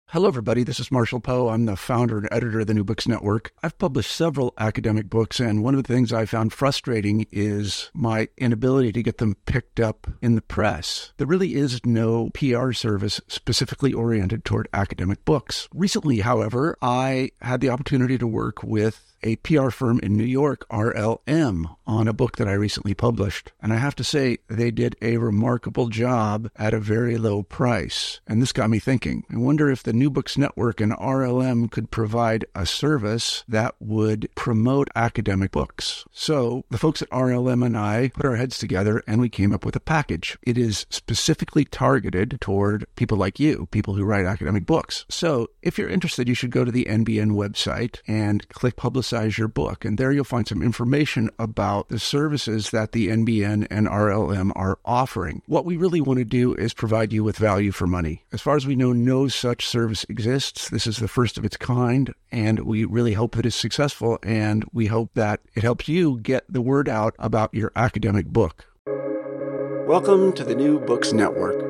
Hello, everybody. This is Marshall Poe. I'm the founder and editor of the New Books Network. I've published several academic books, and one of the things I found frustrating is my inability to get them picked up in the press. There really is no PR service specifically oriented toward academic books. Recently, however, I had the opportunity to work with a PR firm in New York, RLM, on a book that I recently published. And I have to say, they did a remarkable job at a very low price. And this got me thinking. I wonder if the New Books Network and RLM could provide a service that would promote academic books. So the folks at RLM and I put our heads together and we came up with a package. It is specifically targeted toward people like you, people who write academic books. So if you're interested, you should go to the NBN website and click Publicize Your Book. And there you'll find some information about the services that the NBN and RLM are offering. What we really want to do is provide you with value for money. As far as we know, no such service exists. This is the first of its kind, and we really hope that it's successful, and we hope that it helps you get the word out about your academic book. Welcome to the New Books Network.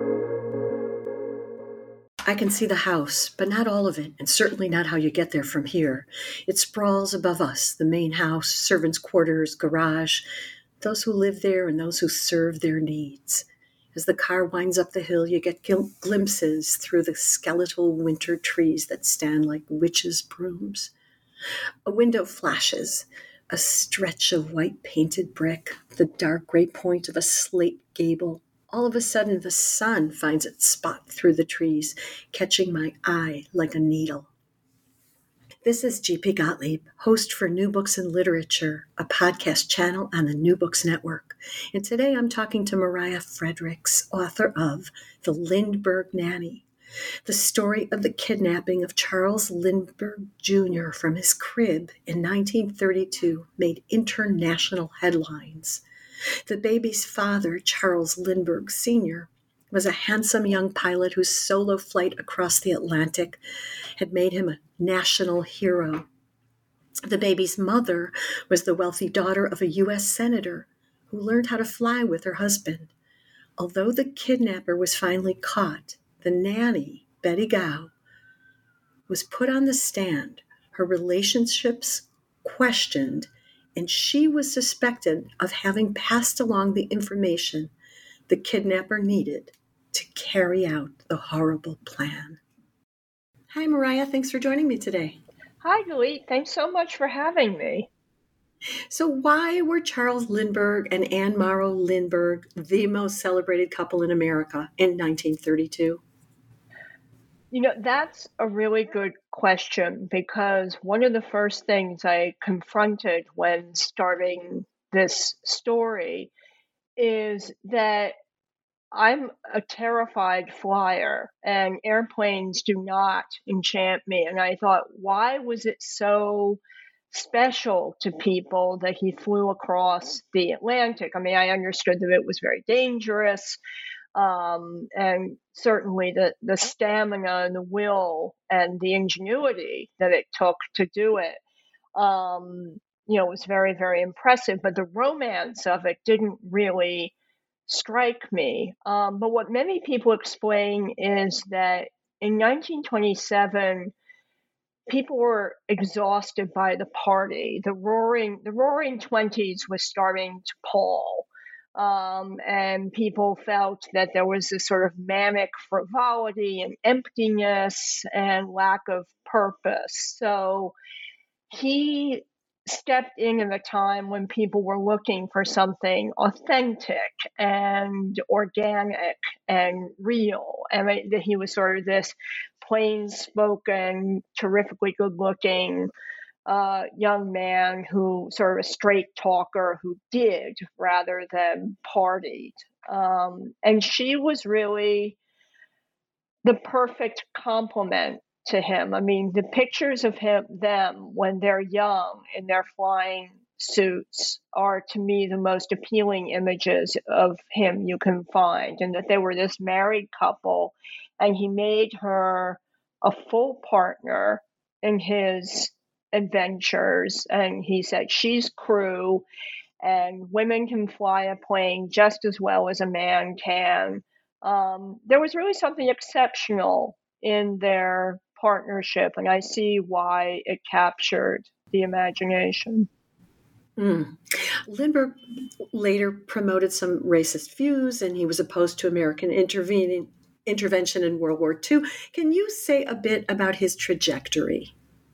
I can see the house, but not all of it, and certainly not how you get there from here. It sprawls above us, the main house, servants' quarters, garage, those who live there and those who serve their needs. As the car winds up the hill, you get glimpses through the skeletal winter trees that stand like witches' brooms. A window flashes, a stretch of white painted brick, the dark gray point of a slate gable. All of a sudden, the sun finds its spot through the trees, catching my eye like a needle. This is G.P. Gottlieb, host for New Books and Literature, a podcast channel on the New Books Network. And today I'm talking to Mariah Fredericks, author of The Lindbergh Nanny, the story of the kidnapping of Charles Lindbergh Jr. from his crib in 1932 made international headlines. The baby's father, Charles Lindbergh Sr., was a handsome young pilot whose solo flight across the Atlantic had made him a national hero. The baby's mother was the wealthy daughter of a U.S. senator who learned how to fly with her husband. Although the kidnapper was finally caught, the nanny, Betty Gow, was put on the stand, her relationships questioned, and she was suspected of having passed along the information the kidnapper needed to carry out the horrible plan. Hi, Mariah. Thanks for joining me today. Hi, Julie. Thanks so much for having me. So why were Charles Lindbergh and Anne Morrow Lindbergh the most celebrated couple in America in 1932? That's a really good question because one of the first things I confronted when starting this story is that I'm a terrified flyer and airplanes do not enchant me. And I thought, why was it so special to people that he flew across the Atlantic? I mean, I understood that it was very dangerous. And certainly the stamina and the will and the ingenuity that it took to do it, was very, very impressive. But the romance of it didn't really strike me. But what many people explain is that in 1927, people were exhausted by the party. The roaring 20s was starting to pall. And people felt that there was this sort of manic frivolity and emptiness and lack of purpose. So he stepped in at a time when people were looking for something authentic and organic and real. And he was sort of this plain-spoken, terrifically good-looking young man who sort of a straight talker who did rather than partied. And she was really the perfect complement to him. I mean, the pictures of them when they're young in their flying suits are, to me, the most appealing images of him you can find, and that they were this married couple, and he made her a full partner in his adventures. And he said, she's crew, and women can fly a plane just as well as a man can. There was really something exceptional in their partnership, and I see why it captured the imagination. Lindbergh later promoted some racist views, and he was opposed to American intervention in World War II. Can you say a bit about his trajectory?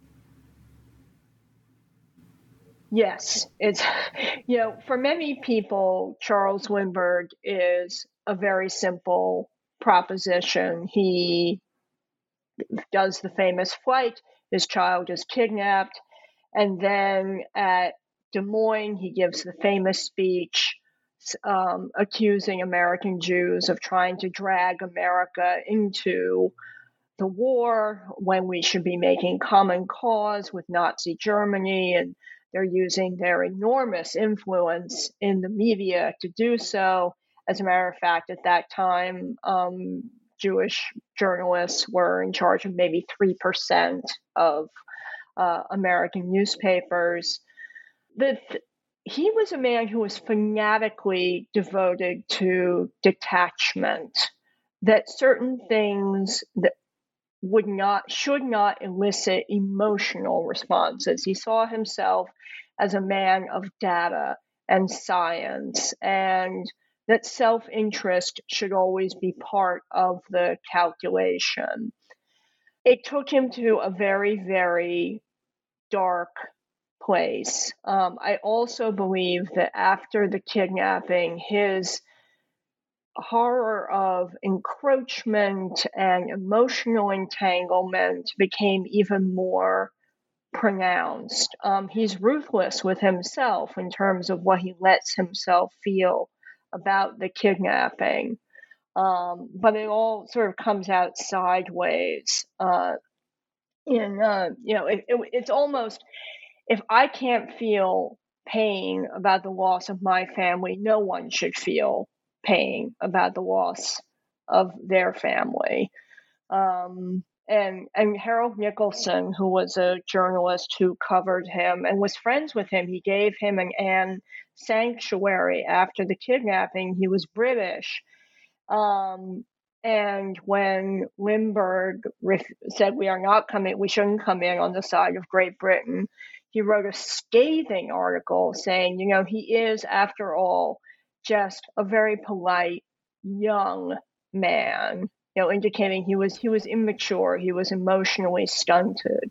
Yes, it's, for many people, Charles Lindbergh is a very simple proposition. He does the famous flight, his child is kidnapped, and then at Des Moines, he gives the famous speech accusing American Jews of trying to drag America into the war when we should be making common cause with Nazi Germany, and they're using their enormous influence in the media to do so. As a matter of fact, at that time, Jewish journalists were in charge of maybe 3% of American newspapers. He was a man who was fanatically devoted to detachment, that certain things that should not elicit emotional responses. He saw himself as a man of data and science, and that self-interest should always be part of the calculation. It took him to a very, very dark place. I also believe that after the kidnapping, his horror of encroachment and emotional entanglement became even more pronounced. He's ruthless with himself in terms of what he lets himself feel about the kidnapping. But it all sort of comes out sideways. It's almost, if I can't feel pain about the loss of my family, no one should feel pain about the loss of their family. And Harold Nicholson, who was a journalist who covered him and was friends with him, he gave him an Anne sanctuary after the kidnapping. He was British. And when Lindbergh said we shouldn't come in on the side of Great Britain, he wrote a scathing article saying, he is, after all, just a very polite young man, indicating he was immature, he was emotionally stunted.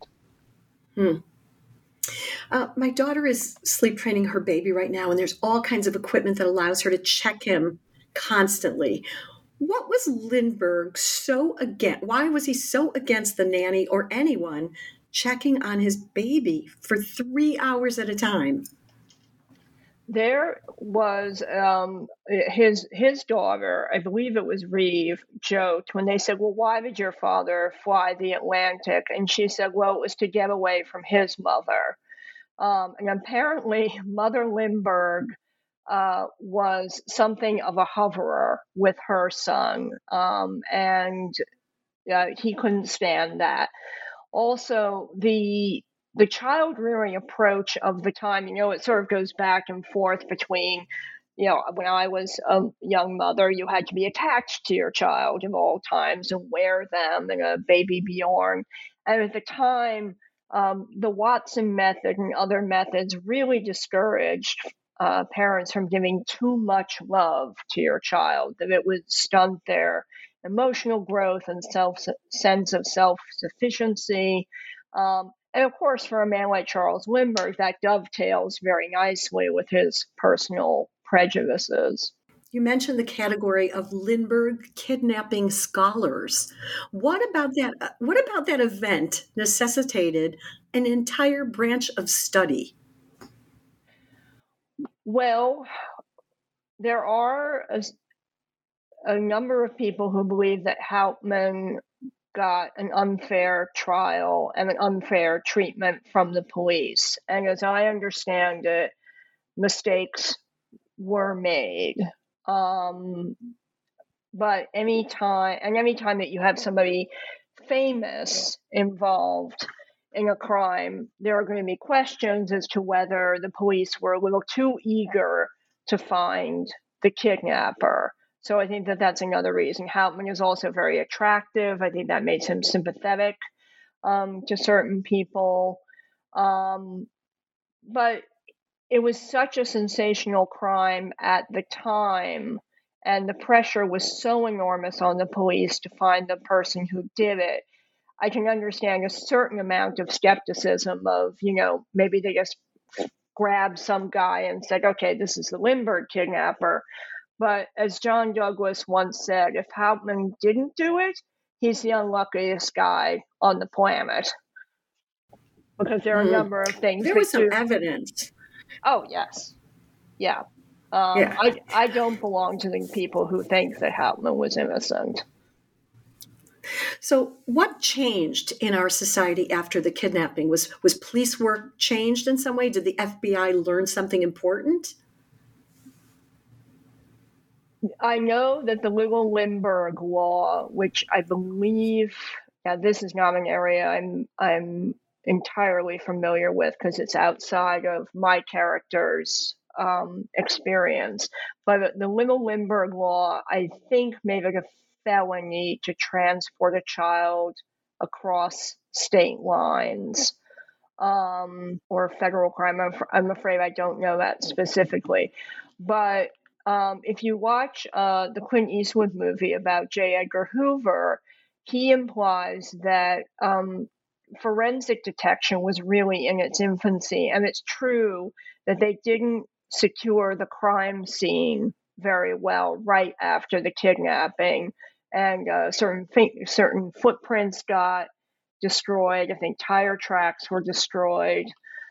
My daughter is sleep training her baby right now, and there's all kinds of equipment that allows her to check him constantly. What was Lindbergh why was he so against the nanny or anyone checking on his baby for 3 hours at a time? There was his daughter, I believe it was Reeve, joked when they said, well, why did your father fly the Atlantic? And she said, well, it was to get away from his mother. And apparently Mother Lindbergh was something of a hoverer with her son, and he couldn't stand that. Also, the child rearing approach of the time, it sort of goes back and forth between, when I was a young mother, you had to be attached to your child at all times and wear them in a baby Bjorn. And at the time, the Watson method and other methods really discouraged parents from giving too much love to your child, that it would stunt their emotional growth and sense of self-sufficiency. And of course, for a man like Charles Lindbergh, that dovetails very nicely with his personal prejudices. You mentioned the category of Lindbergh kidnapping scholars. What about that event necessitated an entire branch of study? Well, there are a number of people who believe that Hauptmann got an unfair trial and an unfair treatment from the police. And as I understand it, mistakes were made. But anytime that you have somebody famous involved in a crime, there are going to be questions as to whether the police were a little too eager to find the kidnapper. So I think that that's another reason. Hauptmann is also very attractive. I think that makes him sympathetic to certain people. But it was such a sensational crime at the time, and the pressure was so enormous on the police to find the person who did it. I can understand a certain amount of skepticism of, maybe they just grabbed some guy and said, okay, this is the Lindbergh kidnapper. But as John Douglas once said, if Hauptmann didn't do it, he's the unluckiest guy on the planet. Because there are a number of things. There was some evidence. Oh, yes. Yeah. I don't belong to the people who think that Hauptmann was innocent. So what changed in our society after the kidnapping? Was police work changed in some way? Did the FBI learn something important? I know that the Little Lindbergh Law, which I believe, now this is not an area I'm entirely familiar with because it's outside of my character's experience, but the Little Lindbergh Law, I think, made it a felony to transport a child across state lines, or a federal crime. I'm afraid I don't know that specifically, but if you watch the Clint Eastwood movie about J. Edgar Hoover, he implies that forensic detection was really in its infancy, and it's true that they didn't secure the crime scene very well right after the kidnapping, and certain footprints got destroyed. I think tire tracks were destroyed.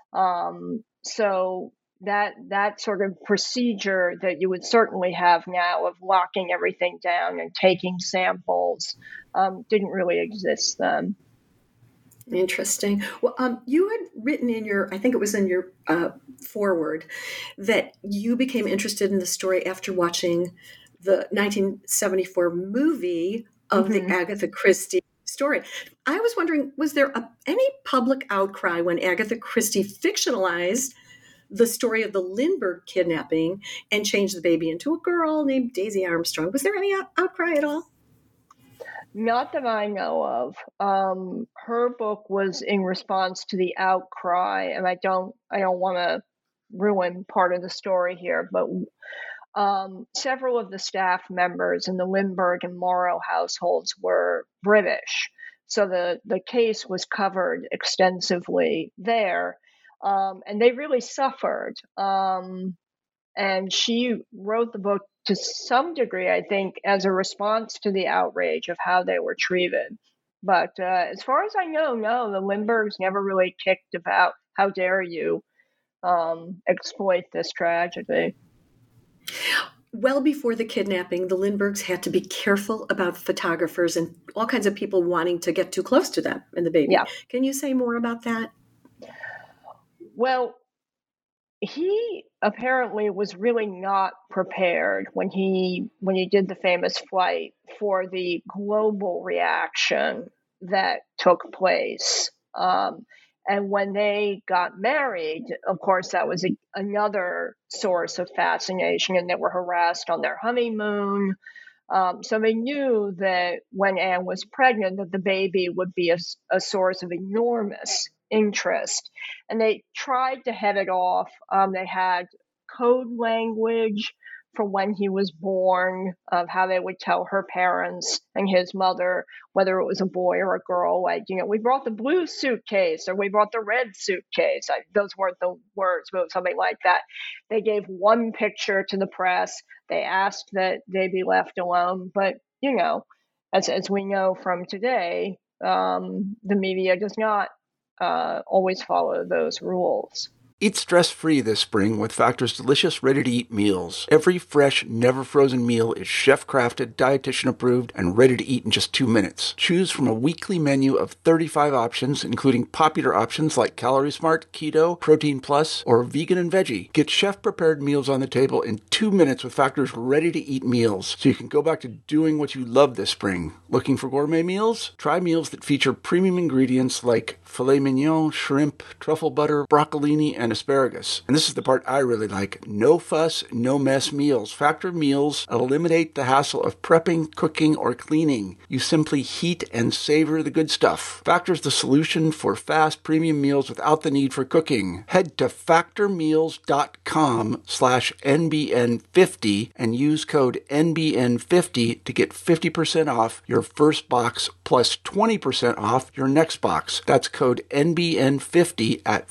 So that sort of procedure that you would certainly have now of locking everything down and taking samples didn't really exist then. Interesting. Well, you had written in I think it was in your foreword, that you became interested in the story after watching the 1974 movie of the Agatha Christie story. I was wondering, was there any public outcry when Agatha Christie fictionalized the story of the Lindbergh kidnapping and changed the baby into a girl named Daisy Armstrong? Was there any outcry at all? Not that I know of. Her book was in response to the outcry, and I don't want to ruin part of the story here, but several of the staff members in the Lindbergh and Morrow households were British, so the case was covered extensively there, and they really suffered. And she wrote the book to some degree, I think, as a response to the outrage of how they were treated. But as far as I know, no, the Lindberghs never really kicked about, how dare you exploit this tragedy. Well before the kidnapping, the Lindberghs had to be careful about photographers and all kinds of people wanting to get too close to them and the baby. Yeah. Can you say more about that? Well, he apparently was really not prepared when he did the famous flight for the global reaction that took place. And when they got married, of course, that was another source of fascination, and they were harassed on their honeymoon. So they knew that when Anne was pregnant, that the baby would be a source of enormous interest. And they tried to head it off. They had code language for when he was born, of how they would tell her parents and his mother whether it was a boy or a girl. Like, we brought the blue suitcase, or we brought the red suitcase. Those weren't the words, but something like that. They gave one picture to the press. They asked that they be left alone. But, as we know from today, the media does not always follow those rules. Eat stress-free this spring with Factor's delicious, ready-to-eat meals. Every fresh, never-frozen meal is chef-crafted, dietitian-approved, and ready to eat in just 2 minutes. Choose from a weekly menu of 35 options, including popular options like Calorie Smart, Keto, Protein Plus, or Vegan and Veggie. Get chef-prepared meals on the table in 2 minutes with Factor's ready-to-eat meals, so you can go back to doing what you love this spring. Looking for gourmet meals? Try meals that feature premium ingredients like filet mignon, shrimp, truffle butter, broccolini, and asparagus. And this is the part I really like. No fuss, no mess meals. Factor meals eliminate the hassle of prepping, cooking, or cleaning. You simply heat and savor the good stuff. Factor's the solution for fast premium meals without the need for cooking. Head to factormeals.com/NBN50 and use code NBN50 to get 50% off your first box plus 20% off your next box. That's code NBN50 at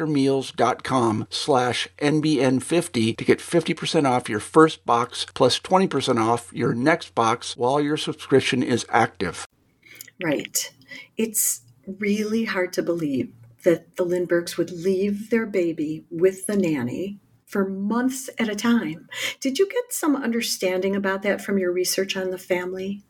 factormeals.com/NBN50 to get 50% off your first box plus 20% off your next box while your subscription is active. Right. It's really hard to believe that the Lindberghs would leave their baby with the nanny for months at a time. Did you get some understanding about that from your research on the family?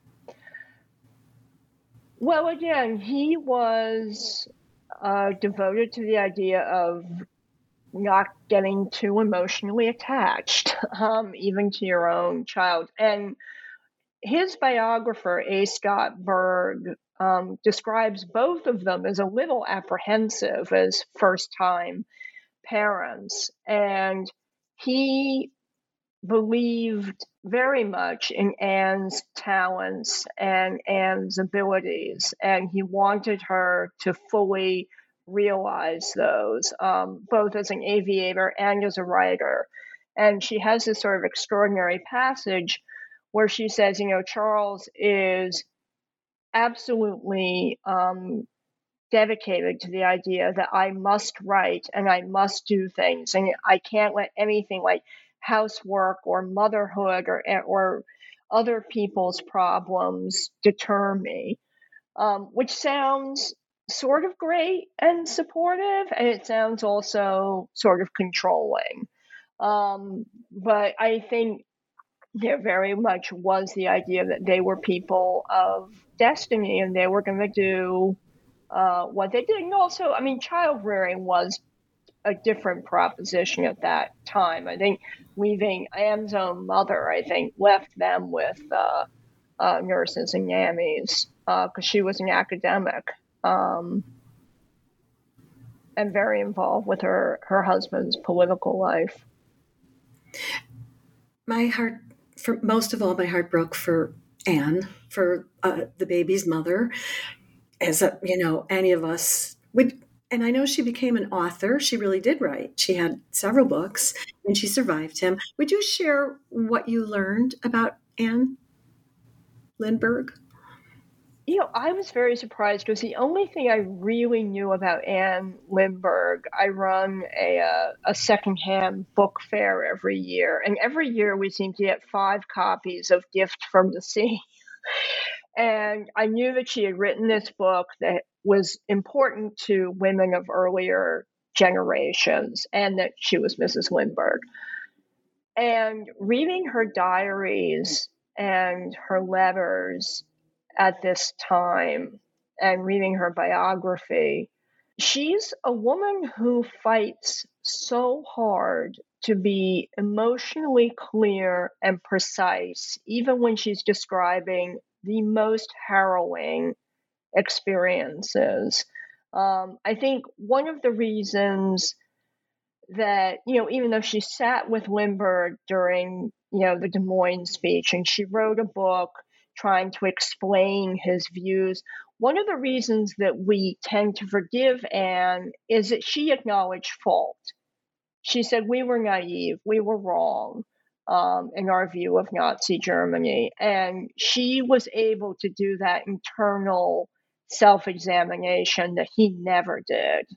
Well, again, he was devoted to the idea of not getting too emotionally attached, even to your own child. And his biographer, A. Scott Berg, describes both of them as a little apprehensive as first-time parents. And he believed very much in Anne's talents and Anne's abilities, and he wanted her to fully realize those, both as an aviator and as a writer. And she has this sort of extraordinary passage where she says, Charles is absolutely dedicated to the idea that I must write and I must do things, and I can't let anything like housework or motherhood or other people's problems deter me, which sounds sort of great and supportive, and it sounds also sort of controlling. But I think there very much was the idea that they were people of destiny and they were going to do what they did. And also, child rearing was a different proposition at that time. I think leaving Anne's own mother, left them with nurses and nannies because she was an academic and very involved with her husband's political life. Most of all, my heart broke for Anne, for the baby's mother, as any of us would. And I know she became an author. She really did write. She had several books, and she survived him. Would you share what you learned about Anne Lindbergh? I was very surprised because the only thing I really knew about Anne Lindbergh, I run a secondhand book fair every year. And every year we seem to get 5 copies of Gift from the Sea. And I knew that she had written this book that was important to women of earlier generations and that she was Mrs. Lindbergh. And reading her diaries and her letters at this time and reading her biography, she's a woman who fights so hard to be emotionally clear and precise, even when she's describing the most harrowing experiences. I think one of the reasons that, even though she sat with Lindbergh during, the Des Moines speech and she wrote a book trying to explain his views, one of the reasons that we tend to forgive Anne is that she acknowledged fault. She said, we were naive, we were wrong in our view of Nazi Germany. And she was able to do that internal self-examination that he never did.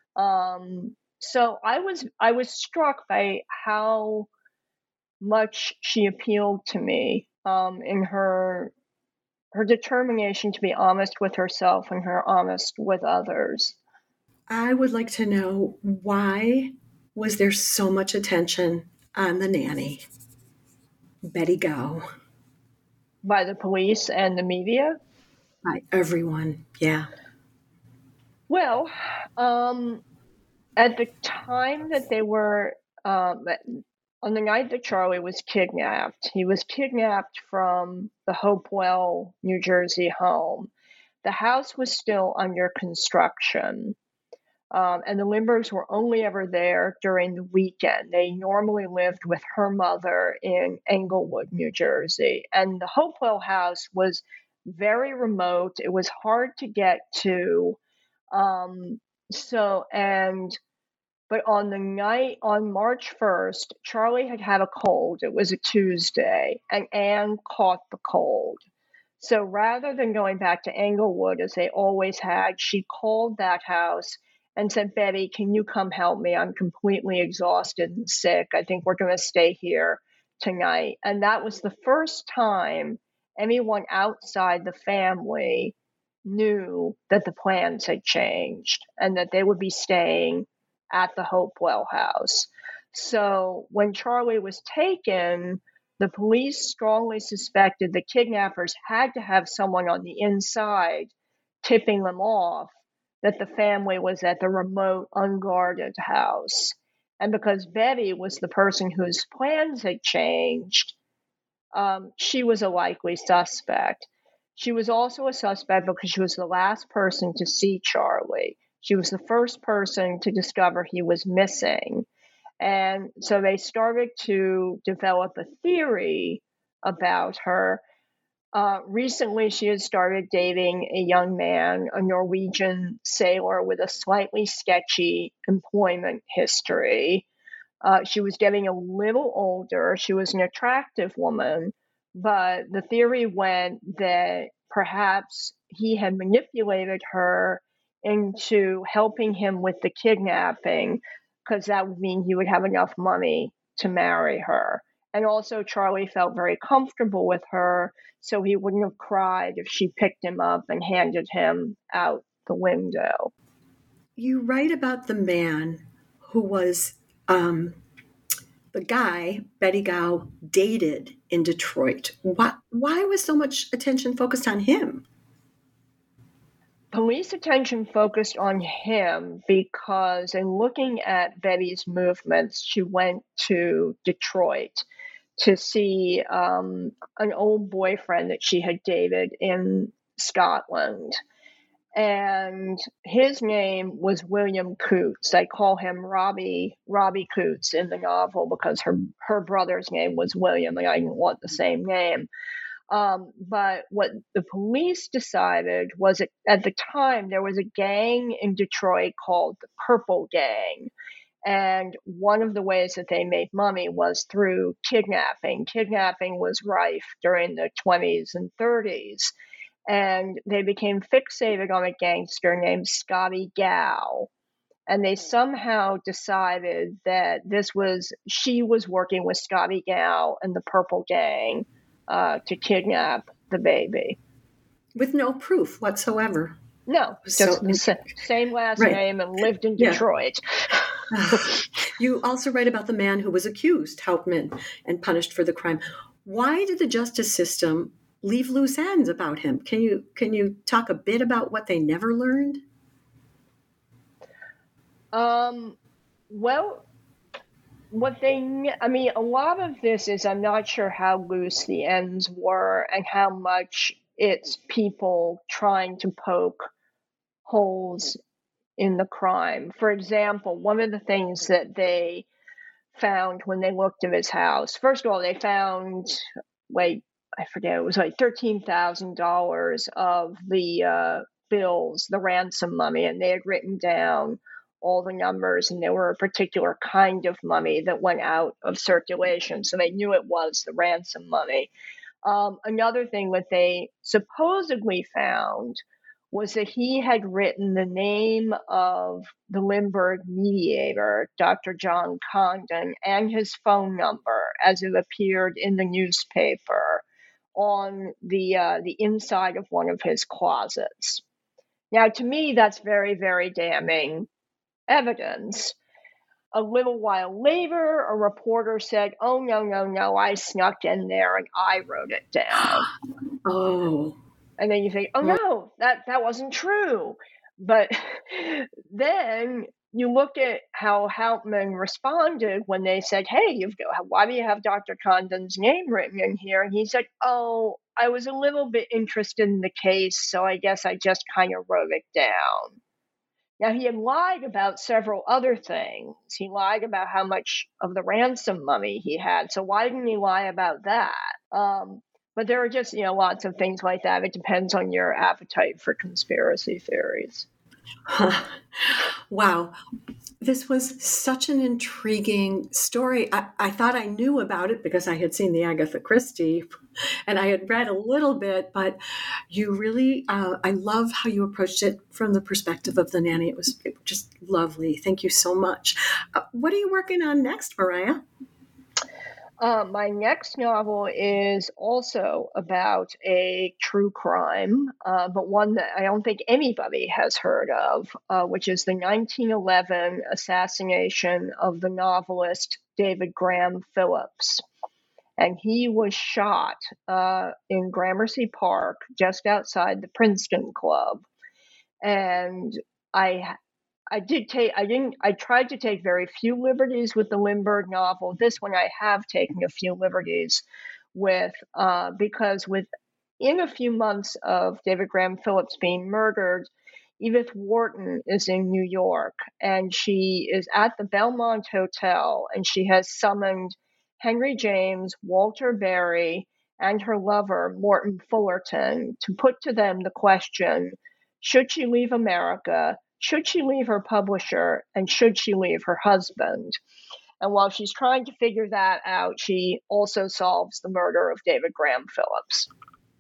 So I was struck by how much she appealed to me in her determination to be honest with herself and her honest with others. I would like to know, why was there so much attention on the nanny, Betty Gow? By the police and the media? By everyone, yeah. Well, at the time that they were, on the night that Charlie was kidnapped, he was kidnapped from the Hopewell, New Jersey home. The house was still under construction. And the Lindberghs were only ever there during the weekend. They normally lived with her mother in Englewood, New Jersey. And the Hopewell house was very remote. It was hard to get to. Um, so, and but on the night on March 1st, Charlie had a cold. It was a Tuesday, and Anne caught the cold. So rather than going back to Englewood as they always had, she called that house and said, Betty, can you come help me? I'm completely exhausted and sick. I think we're going to stay here tonight. And that was the first time anyone outside the family knew that the plans had changed and that they would be staying at the Hopewell house. So when Charlie was taken, the police strongly suspected the kidnappers had to have someone on the inside tipping them off that the family was at the remote, unguarded house. And because Betty was the person whose plans had changed, she was a likely suspect. She was also a suspect because she was the last person to see Charlie. She was the first person to discover he was missing. And so they started to develop a theory about her. Recently, she had started dating a young man, a Norwegian sailor with a slightly sketchy employment history. She was getting a little older. She was an attractive woman, but the theory went that perhaps he had manipulated her into helping him with the kidnapping, because that would mean he would have enough money to marry her. And also, Charlie felt very comfortable with her, so he wouldn't have cried if she picked him up and handed him out the window. You write about the man who was the guy Betty Gou dated in Detroit. Why was so much attention focused on him? Police attention focused on him because in looking at Betty's movements, she went to Detroit to see an old boyfriend that she had dated in Scotland. And his name was William Coots. I call him Robbie Coots in the novel because her brother's name was William and I didn't want the same name. But what the police decided was at the time there was a gang in Detroit called the Purple Gang. And one of the ways that they made money was through kidnapping. Kidnapping was rife during the 20s and 30s. And they became fixated on a gangster named Scotty Gow. And they somehow decided that she was working with Scotty Gow and the Purple Gang to kidnap the baby. With no proof whatsoever. No, just the same last name and lived in Detroit. You also write about the man who was accused, Hauptmann, and punished for the crime. Why did the justice system leave loose ends about him? Can you talk a bit about what they never learned? Well, a lot of this is I'm not sure how loose the ends were and how much it's people trying to poke holes in the crime. For example, one of the things that they found when they looked at his house, first of all, they found, I forget, it was like $13,000 of the bills, the ransom money, and they had written down all the numbers, and they were a particular kind of money that went out of circulation. So they knew it was the ransom money. Another thing that they supposedly found was that he had written the name of the Lindbergh mediator, Dr. John Condon, and his phone number as it appeared in the newspaper on the inside of one of his closets. Now, to me, that's very, very damning evidence. A little while later, a reporter said, "Oh, no, I snuck in there and I wrote it down." Oh. And then you think, oh, no, that wasn't true. But then you look at how Hauptmann responded when they said, "Hey, why do you have Dr. Condon's name written in here?" And he said, "Oh, I was a little bit interested in the case, so I guess I just kind of wrote it down." Now, he had lied about several other things. He lied about how much of the ransom money he had. So why didn't he lie about that? But there are just, lots of things like that. It depends on your appetite for conspiracy theories. Wow. This was such an intriguing story. I thought I knew about it because I had seen the Agatha Christie and I had read a little bit, but you really, I love how you approached it from the perspective of the nanny. It was just lovely. Thank you so much. What are you working on next, Mariah? My next novel is also about a true crime, but one that I don't think anybody has heard of, which is the 1911 assassination of the novelist David Graham Phillips. And he was shot in Gramercy Park, just outside the Princeton Club. And I tried to take very few liberties with the Lindbergh novel. This one I have taken a few liberties with, because within a few months of David Graham Phillips being murdered, Edith Wharton is in New York, and she is at the Belmont Hotel, and she has summoned Henry James, Walter Berry, and her lover, Morton Fullerton, to put to them the question, should she leave America? Should she leave her publisher? And should she leave her husband? And while she's trying to figure that out, she also solves the murder of David Graham Phillips.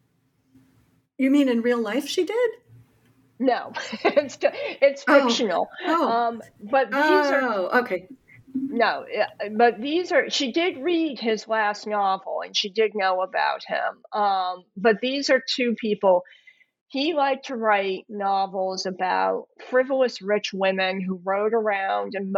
You mean in real life she did? No, it's fictional. But these are okay. No, but she did read his last novel and she did know about him. But these are two people. He liked to write novels about frivolous rich women who rode around in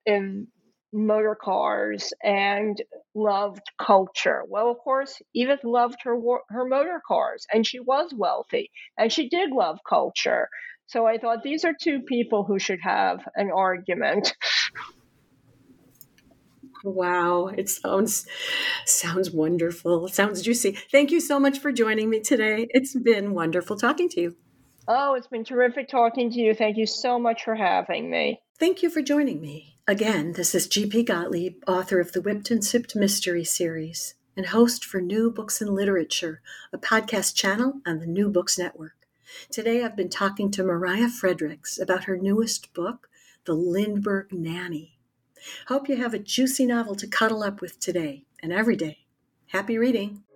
motor cars and loved culture. Well, of course, Edith loved her motor cars, and she was wealthy, and she did love culture. So I thought these are two people who should have an argument. Wow, it sounds wonderful. It sounds juicy. Thank you so much for joining me today. It's been wonderful talking to you. Oh, it's been terrific talking to you. Thank you so much for having me. Thank you for joining me. Again, this is G.P. Gottlieb, author of the Whipped and Sipped Mystery Series and host for New Books in Literature, a podcast channel on the New Books Network. Today I've been talking to Mariah Fredericks about her newest book, The Lindbergh Nanny. Hope you have a juicy novel to cuddle up with today and every day. Happy reading.